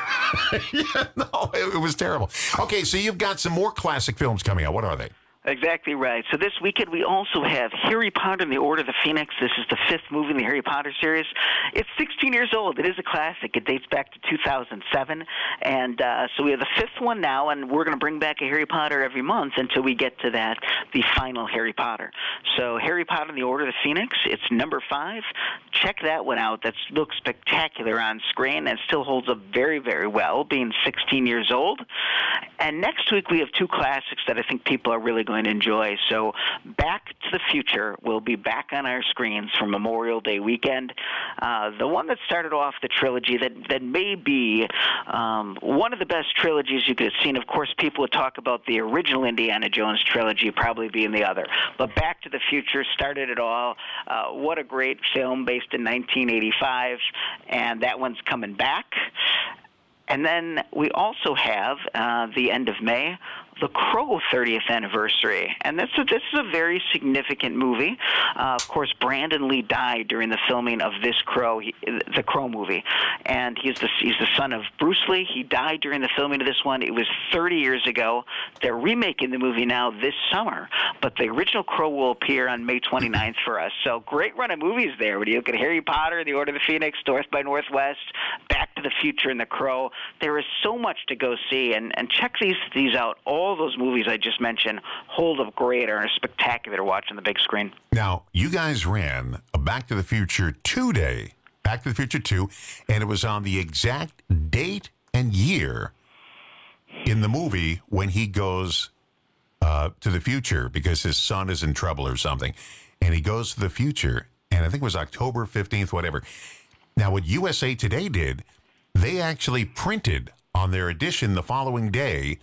It was terrible. Okay, so you've got some more classic films coming out. What are they? Exactly right. So this weekend we also have Harry Potter and the Order of the Phoenix. This is the 5th movie in the Harry Potter series. It's 16 years old. It is a classic. It dates back to 2007. And so we have the 5th one now, and we're going to bring back a Harry Potter every month until we get to the final Harry Potter. So Harry Potter and the Order of the Phoenix, it's number 5. Check that one out. That looks spectacular on screen and still holds up very, very well, being 16 years old. And next week we have 2 classics that I think people are really going to enjoy. So Back to the Future will be back on our screens for Memorial Day weekend. The one that started off the trilogy that may be one of the best trilogies you could have seen. Of course, people would talk about the original Indiana Jones trilogy probably being the other. But Back to the Future started it all. What a great film based in 1985. And that one's coming back. And then we also have, the end of May, The Crow 30th anniversary. And this is a very significant movie. Of course, Brandon Lee died during the filming of the Crow movie. And he's the son of Bruce Lee. He died during the filming of this one. It was 30 years ago. They're remaking the movie now this summer. But the original Crow will appear on May 29th for us. So great run of movies there. When you look at Harry Potter, The Order of the Phoenix, North by Northwest, Back to the Future, and The Crow, there is so much to go see. And check these out. All those movies I just mentioned hold up great and are spectacular to watch on the big screen. Now, you guys ran a Back to the Future 2 day, Back to the Future 2, and it was on the exact date and year in the movie when he goes to the future because his son is in trouble or something. And he goes to the future, and I think it was October 15th, whatever. Now, what USA Today did, they actually printed on their edition the following day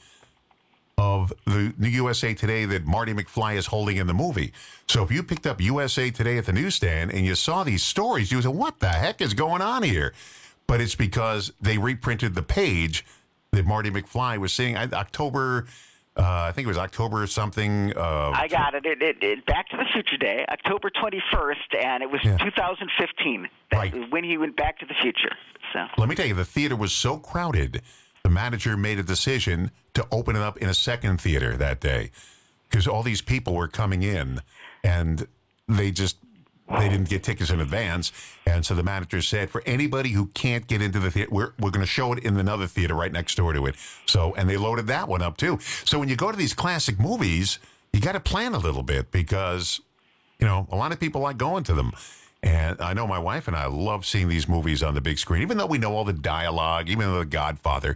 of the USA Today that Marty McFly is holding in the movie. So if you picked up USA Today at the newsstand and you saw these stories, you would say, what the heck is going on here? But it's because they reprinted the page that Marty McFly was seeing. October, I think it was October something. I got it. It Back to the Future Day, October 21st, and it was 2015. That was when he went back to the future. So let me tell you, the theater was so crowded, the manager made a decision to open it up in a second theater that day because all these people were coming in and they didn't get tickets in advance. And so the manager said, for anybody who can't get into the theater, we're going to show it in another theater right next door to it. So, and they loaded that one up too. So when you go to these classic movies, you got to plan a little bit because, a lot of people like going to them. And I know my wife and I love seeing these movies on the big screen, even though we know all the dialogue, even though The Godfather,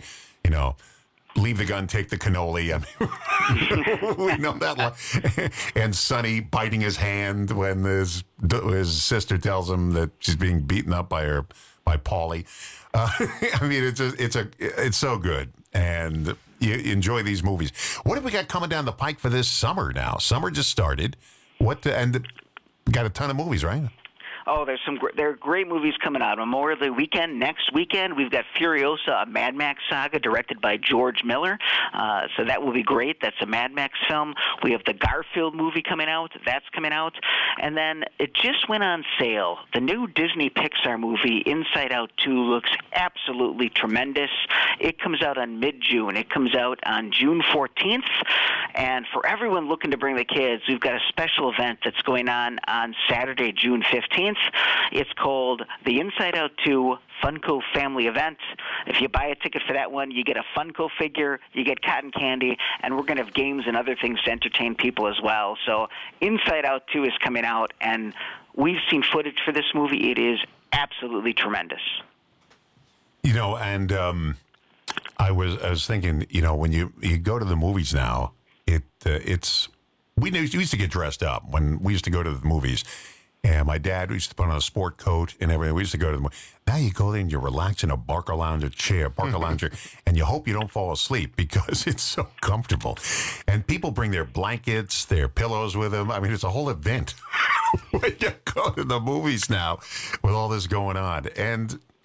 leave the gun, take the cannoli. I mean, we know that one. And Sonny biting his hand when his sister tells him that she's being beaten up by Paulie. I mean, it's so good, and you enjoy these movies. What have we got coming down the pike for this summer now? Summer just started. And got a ton of movies, right? Oh, there are great movies coming out. Memorial Day weekend, next weekend, we've got Furiosa, a Mad Max saga directed by George Miller. So that will be great. That's a Mad Max film. We have the Garfield movie coming out. That's coming out. And then it just went on sale. The new Disney Pixar movie, Inside Out 2, looks absolutely tremendous. It comes out on mid-June. It comes out on June 14th. And for everyone looking to bring the kids, we've got a special event that's going on Saturday, June 15th. It's called the Inside Out 2 Funko Family Event. If you buy a ticket for that one, you get a Funko figure, you get cotton candy, and we're going to have games and other things to entertain people as well. So Inside Out 2 is coming out, and we've seen footage for this movie. It is absolutely tremendous. And I was thinking, when you go to the movies now, we used to get dressed up when we used to go to the movies. And my dad used to put on a sport coat and everything. We used to go to the movie. Now you go there and you relax in a Barca Lounger chair, and you hope you don't fall asleep because it's so comfortable. And people bring their blankets, their pillows with them. I mean, it's a whole event when you go to the movies now with all this going on. And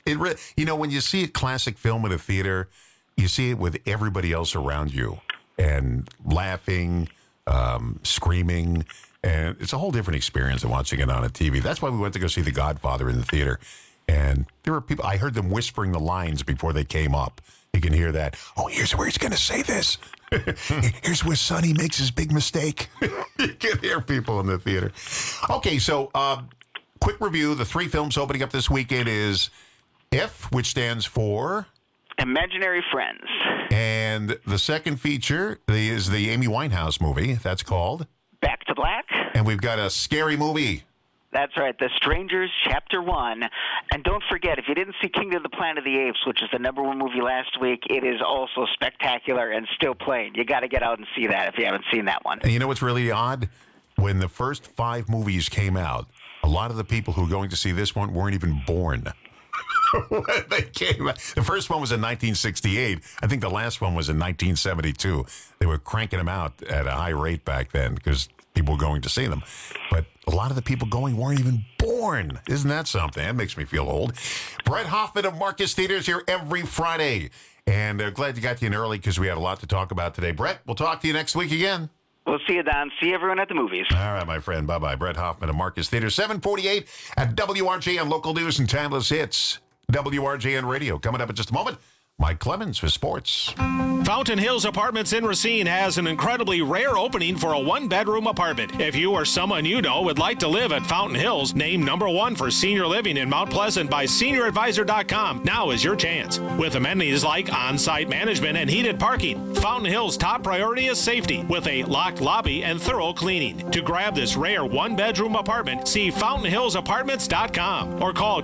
When you see a classic film in a theater, you see it with everybody else around you and laughing, screaming, and it's a whole different experience than watching it on a TV. That's why we went to go see The Godfather in the theater. And there were people, I heard them whispering the lines before they came up. You can hear that. Oh, here's where he's going to say this. Here's where Sonny makes his big mistake. You can hear people in the theater. Okay, so quick review. The 3 films opening up this weekend is If, which stands for Imaginary Friends. And the second feature is the Amy Winehouse movie. That's called Back to Black. And we've got a scary movie. That's right, The Strangers, Chapter 1. And don't forget, if you didn't see Kingdom of the Planet of the Apes, which is the #1 movie last week, it is also spectacular and still playing. You got to get out and see that if you haven't seen that one. And you know what's really odd? When the first 5 movies came out, a lot of the people who were going to see this one weren't even born. When they came out. The first one was in 1968. I think the last one was in 1972. They were cranking them out at a high rate back then because people were going to see them. But a lot of the people going weren't even born. Isn't that something? That makes me feel old. Brett Hoffman of Marcus Theaters here every Friday. And glad you got you in early because we had a lot to talk about today. Brett, we'll talk to you next week again. We'll see you, Don. See everyone at the movies. All right, my friend. Bye-bye. Brett Hoffman of Marcus Theaters, 748 at WRJN Local News and Timeless Hits. WRJN Radio. Coming up in just a moment, Mike Clemens for sports. Fountain Hills Apartments in Racine has an incredibly rare opening for a 1-bedroom apartment. If you or someone you know would like to live at Fountain Hills, named #1 for senior living in Mount Pleasant by SeniorAdvisor.com, now is your chance. With amenities like on-site management and heated parking, Fountain Hills' top priority is safety with a locked lobby and thorough cleaning. To grab this rare 1-bedroom apartment, see FountainHillsApartments.com or call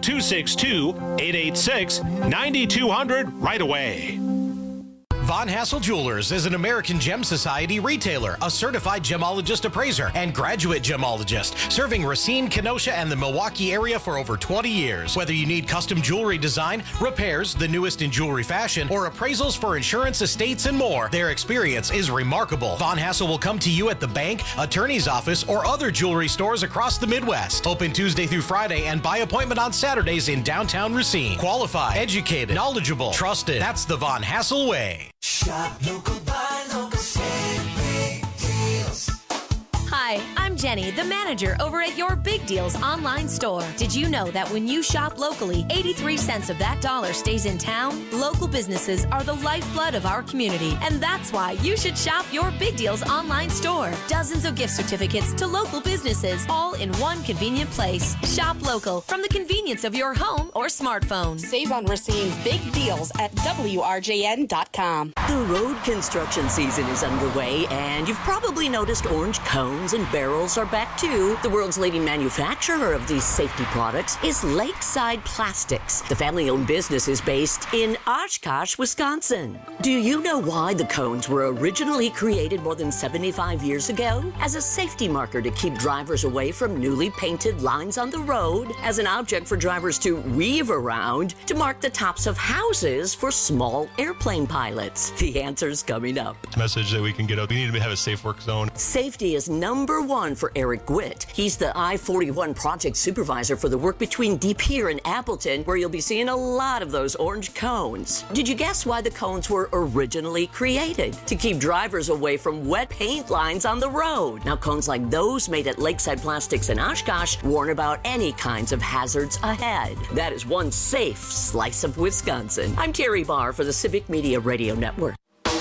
262-886-9200 right away. Von Hassel Jewelers is an American Gem Society retailer, a certified gemologist appraiser, and graduate gemologist, serving Racine, Kenosha, and the Milwaukee area for over 20 years. Whether you need custom jewelry design, repairs, the newest in jewelry fashion, or appraisals for insurance, estates, and more, their experience is remarkable. Von Hassel will come to you at the bank, attorney's office, or other jewelry stores across the Midwest. Open Tuesday through Friday and by appointment on Saturdays in downtown Racine. Qualified, educated, knowledgeable, trusted. That's the Von Hassel way. Shop local, buy local, save big deals. Hi, I'm Jenny, the manager over at Your Big Deals online store. Did you know that when you shop locally, 83 cents of that dollar stays in town? Local businesses are the lifeblood of our community, and that's why you should shop Your Big Deals online store. Dozens of gift certificates to local businesses, all in one convenient place. Shop local from the convenience of your home or smartphone. Save on Racine's big deals at WRJN.com. The road construction season is underway, and you've probably noticed orange cones and barrels are back too. The world's leading manufacturer of these safety products is Lakeside Plastics. The family-owned business is based in Oshkosh, Wisconsin. Do you know why the cones were originally created more than 75 years ago? As a safety marker to keep drivers away from newly painted lines on the road, as an object for drivers to weave around, to mark the tops of houses for small airplane pilots. The answer's coming up. Message that we can get out. We need to have a safe work zone. Safety is #1 for Eric Gwitt. He's the I-41 project supervisor for the work between De Pere and Appleton, where you'll be seeing a lot of those orange cones. Did you guess why the cones were originally created? To keep drivers away from wet paint lines on the road. Now, cones like those made at Lakeside Plastics in Oshkosh warn about any kinds of hazards ahead. That is one safe slice of Wisconsin. I'm Terry Barr for the Civic Media Radio Network.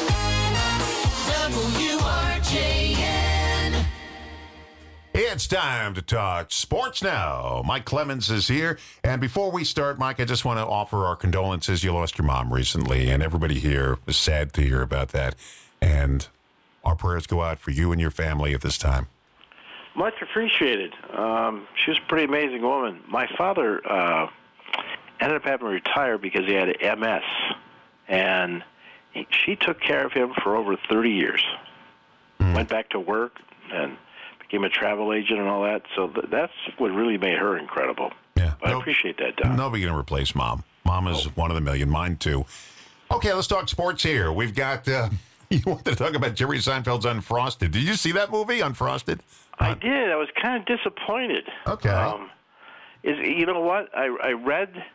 WRJN. It's time to talk sports now. Mike Clemens is here. And before we start, Mike, I just want to offer our condolences. You lost your mom recently, and everybody here was sad to hear about that. And our prayers go out for you and your family at this time. Much appreciated. She was a pretty amazing woman. My father ended up having to retire because he had MS, and she took care of him for over 30 years. Went back to work and became a travel agent and all that. So that's what really made her incredible. Yeah, I appreciate that, Don. Nobody can replace Mom. Mom is one of the million. Mine, too. Okay, let's talk sports here. We've got, you wanted to talk about Jerry Seinfeld's Unfrosted. Did you see that movie, Unfrosted? I did. I was kind of disappointed. Okay. You know what? I read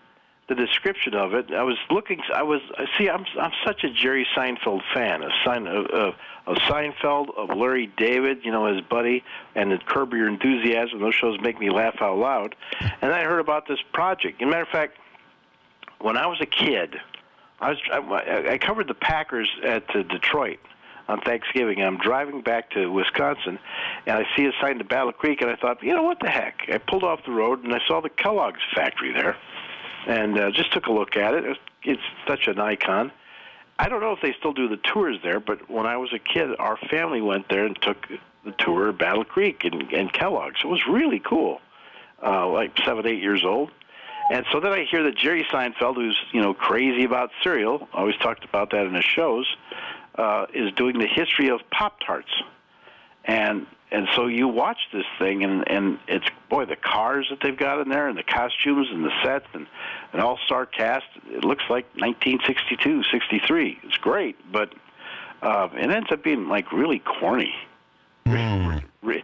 the description of it. I'm such a Jerry Seinfeld fan. Of Seinfeld, of Larry David, his buddy, and the Curb Your Enthusiasm. Those shows make me laugh out loud. And I heard about this project. As a matter of fact, when I was a kid, I covered the Packers at Detroit on Thanksgiving. I'm driving back to Wisconsin, and I see a sign to Battle Creek, and I thought, what the heck? I pulled off the road, and I saw the Kellogg's factory there, and just took a look at it. It's such an icon. I don't know if they still do the tours there, but when I was a kid, our family went there and took the tour of Battle Creek and Kellogg's. It was really cool, like 7, 8 years old. And so then I hear that Jerry Seinfeld, who's crazy about cereal, always talked about that in his shows, is doing the history of Pop-Tarts. And so you watch this thing, and it's, the cars that they've got in there, and the costumes and the sets and an all-star cast. It looks like 1962, 63. It's great, but it ends up being like really corny. And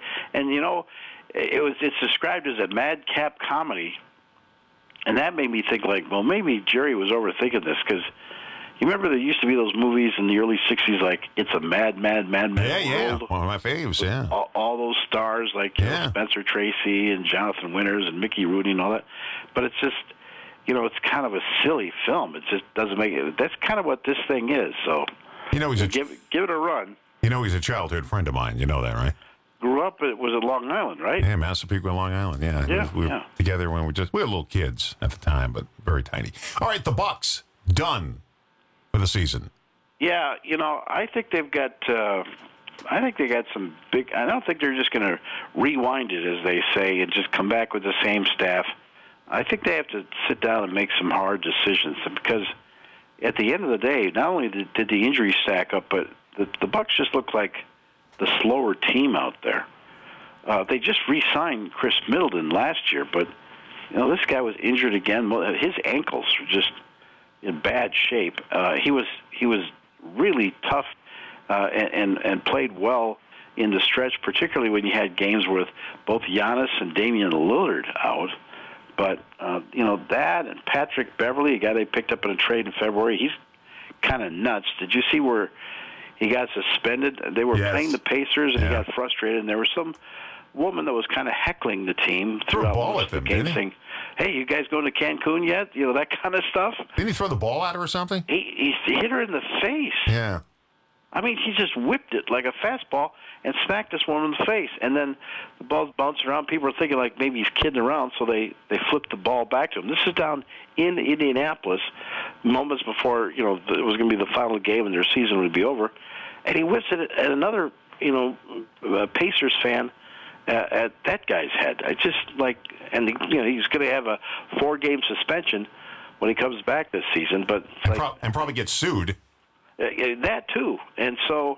it's described as a madcap comedy, and that made me think maybe Jerry was overthinking this, because you remember there used to be those movies in the early 60s, like It's a Mad, Mad, Mad, Mad World? Yeah, one of my faves, yeah. All those stars like Spencer Tracy and Jonathan Winters and Mickey Rooney and all that. But it's just, it's kind of a silly film. It just doesn't make it. That's kind of what this thing is. So, give it a run. He's a childhood friend of mine. You know that, right? Grew up, it was at Long Island, right? Yeah, Massapequa, Long Island. Yeah, we were together when we were little kids at the time, but very tiny. All right, the Bucs done for the season. Yeah, I think they've got. I think they got some big. I don't think they're just going to rewind it, as they say, and just come back with the same staff. I think they have to sit down and make some hard decisions, because at the end of the day, not only did the injuries stack up, but the Bucs just look like the slower team out there. They just re-signed Chris Middleton last year, but this guy was injured again. His ankles were just in bad shape. He was really tough and played well in the stretch, particularly when you had games with both Giannis and Damian Lillard out. But that and Patrick Beverly, a guy they picked up in a trade in February, he's kind of nuts. Did you see where he got suspended? They were playing the Pacers, and he got frustrated, and there was some woman that was kind of heckling the team throughout most of the game, saying, "Hey, you guys going to Cancun yet?" That kind of stuff. Didn't he throw the ball at her or something? He hit her in the face. Yeah. I mean, he just whipped it like a fastball and smacked this woman in the face. And then the ball's bouncing around. People are thinking like maybe he's kidding around, so they flipped the ball back to him. This is down in Indianapolis, moments before it was going to be the final game and their season would be over. And he whips it at another Pacers fan at that guy's head. I just and he's going to have a 4-game suspension when he comes back this season. But and probably get sued. That too, and so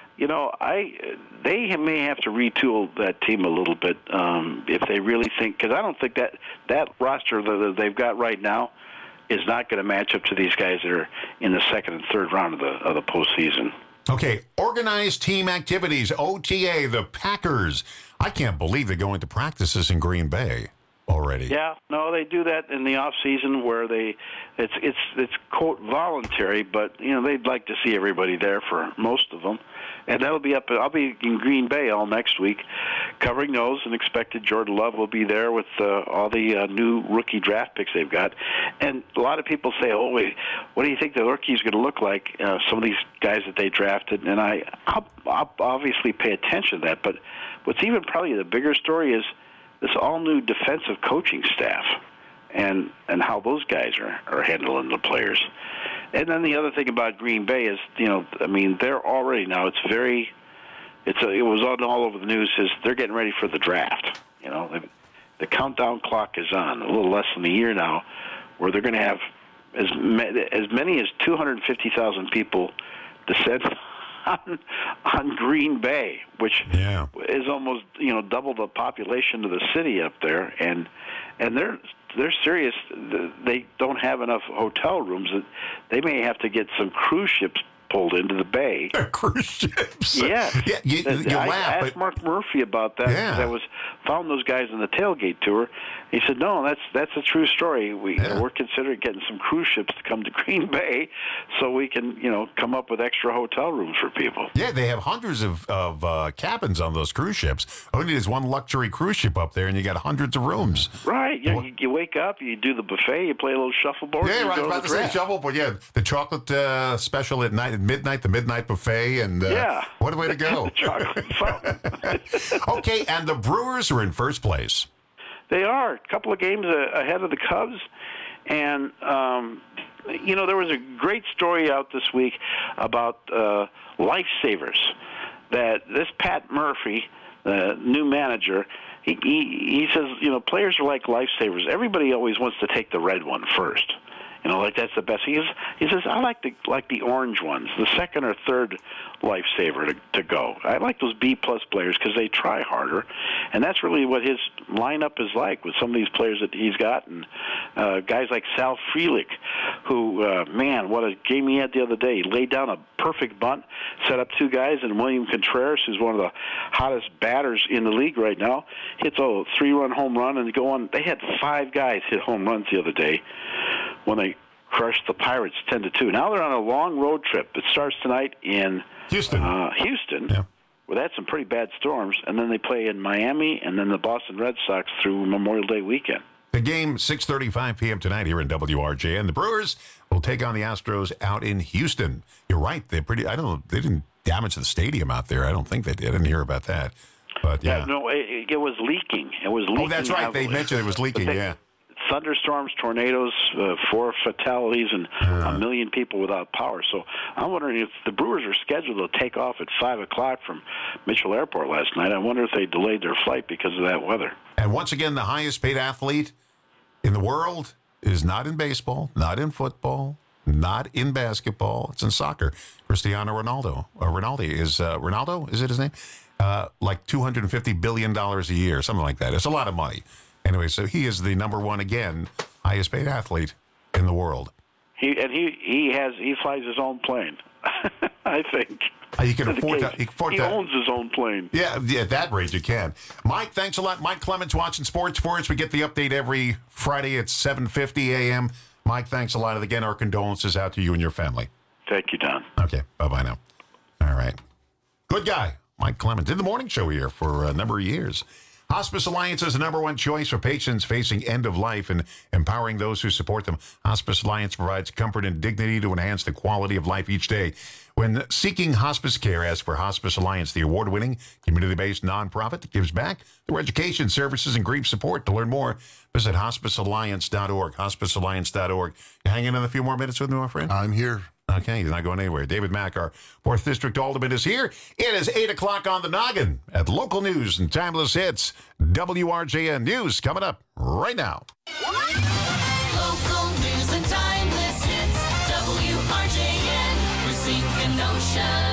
they may have to retool that team a little bit if they really think, because I don't think that roster that they've got right now is not going to match up to these guys that are in the second and third round of the postseason. Okay, organized team activities, OTA, the Packers. I can't believe they're going to practices in Green Bay already. Yeah, no, they do that in the off season where it's quote voluntary, but they'd like to see everybody there for most of them, and that'll be I'll be in Green Bay all next week, covering those, and expected Jordan Love will be there with all the new rookie draft picks they've got, and a lot of people say, "Oh, wait, what do you think the rookie's going to look like?" Some of these guys that they drafted, and I'll obviously pay attention to that, but what's even probably the bigger story is this all-new defensive coaching staff and how those guys are handling the players. And then the other thing about Green Bay is, they're already now, it was all over the news, is they're getting ready for the draft. The countdown clock is on, a little less than a year now, where they're going to have as many as 250,000 people descend on Green Bay, which is almost double the population of the city up there, and they're serious. They don't have enough hotel rooms. They may have to get some cruise ships pulled into the bay. Cruise ships. Yes. Yeah, you I laugh, asked Mark Murphy about that because I found those guys in the tailgate tour. He said, "No, that's a true story. We're considering getting some cruise ships to come to Green Bay, so we can come up with extra hotel rooms for people." Yeah, they have hundreds of cabins on those cruise ships. Only there's one luxury cruise ship up there, and you got hundreds of rooms. Right. You wake up, you do the buffet, you play a little shuffleboard. Yeah, and right. you go About to to the say draft. shuffleboard. Yeah, the chocolate special at midnight, the midnight buffet, and what a way to go! Chocolate fountain. Okay, and the Brewers are in first place. They are a couple of games ahead of the Cubs, and there was a great story out this week about lifesavers. That this Pat Murphy, the new manager, he says players are like lifesavers. Everybody always wants to take the red one first. Like that's the best. He says I like the orange ones, the second or third lifesaver to go. I like those B+ players because they try harder, and that's really what his lineup is like with some of these players that he's got, and guys like Sal Frelick, who what a game he had the other day. He laid down a perfect bunt, set up two guys, and William Contreras, who's one of the hottest batters in the league right now, hits a 3-run home run, and go on. They had 5 guys hit home runs the other day when they crushed the Pirates 10-2. Now they're on a long road trip. It starts tonight in Houston. Where they had some pretty bad storms, and then they play in Miami, and then the Boston Red Sox through Memorial Day weekend. The game 6:35 p.m. tonight here in WRJN. The Brewers will take on the Astros out in Houston. You're right. They didn't damage the stadium out there. I don't think they did. I didn't hear about that. But yeah. No, it was leaking. It was leaking. Oh, that's right. heavily. They mentioned it was leaking. Thunderstorms, tornadoes, 4 fatalities, and a million people without power. So I'm wondering if the Brewers are scheduled to take off at 5 o'clock from Mitchell Airport last night. I wonder if they delayed their flight because of that weather. And once again, the highest paid athlete in the world is not in baseball, not in football, not in basketball. It's in soccer. Cristiano Ronaldo. Ronaldo? Is it his name? Like $250 billion a year, something like that. It's a lot of money. Anyway, so he is the number one, again, highest paid athlete in the world. He flies his own plane, I think. He can afford that. He owns his own plane. Yeah, at that rate you can. Mike, thanks a lot. Mike Clements watching sports for us. We get the update every Friday at 7:50 a.m. Mike, thanks a lot. And again, our condolences out to you and your family. Thank you, Don. Okay, bye-bye now. All right. Good guy, Mike Clements. Did the morning show here for a number of years. Hospice Alliance is the number one choice for patients facing end of life and empowering those who support them. Hospice Alliance provides comfort and dignity to enhance the quality of life each day. When seeking hospice care, ask for Hospice Alliance, the award-winning, community-based nonprofit that gives back through education, services, and grief support. To learn more, visit hospicealliance.org, hospicealliance.org. You hanging in a few more minutes with me, my friend? I'm here. Okay, he's not going anywhere. David Mack, our 4th District Alderman, is here. It is 8 o'clock on the noggin at Local News and Timeless Hits. WRJN News coming up right now. Local news and timeless hits. WRJN, Racine, Kenosha.